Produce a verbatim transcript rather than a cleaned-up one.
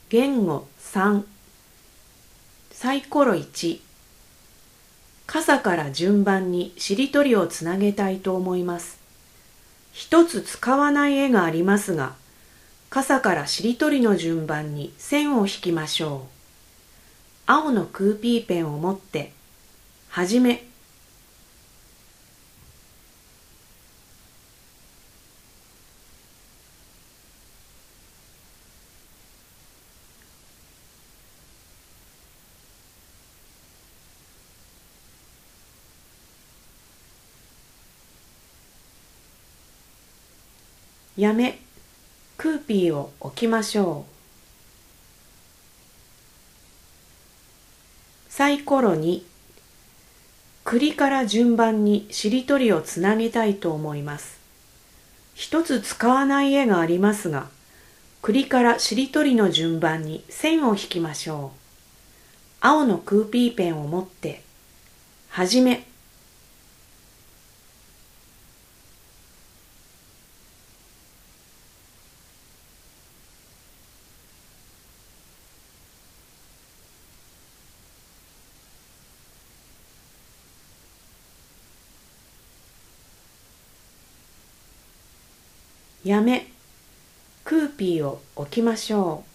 言語さん、サイコロいち、傘から順番にしりとりをつなげたいと思います。一つ使わない絵がありますが、傘からしりとりの順番に線を引きましょう。青のクーピーペンを持って、はじめ。やめ、クーピーを置きましょう。サイコロに、栗から順番にしりとりをつなげたいと思います。一つ使わない絵がありますが、栗からしりとりの順番に線を引きましょう。青のクーピーペンを持って、はじめ。やめ、クーピーを置きましょう。